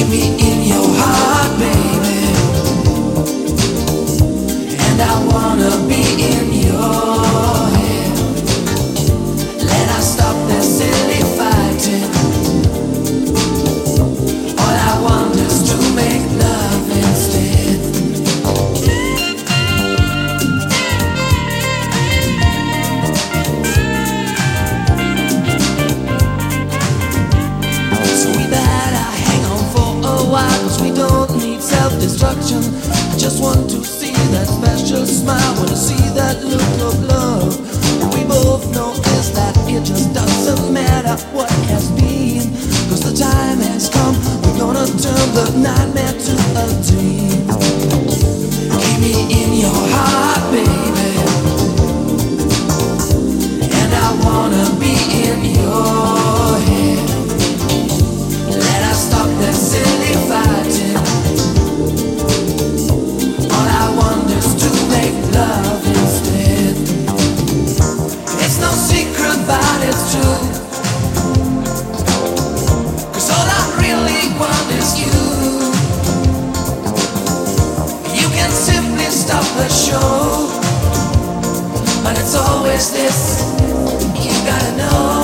me in your heart, baby, and I wanna be in your head. Let us stop this silly fighting. All I want is to make love instead. So we better hang on for a while, 'cause we don't need self-destruction. I just want to see that special smile, wanna see that look of love. And we both know is that it just doesn't matter what has been, 'cause the time has come, we're gonna turn the nightmare to a dream. Keep me in your heart, baby, and I wanna be in your head. Let us stop that silly fighting. All I want is to make love instead. It's no secret, but it's true, 'cause all I really want is you. You can simply stop the show, but it's always this, you gotta know.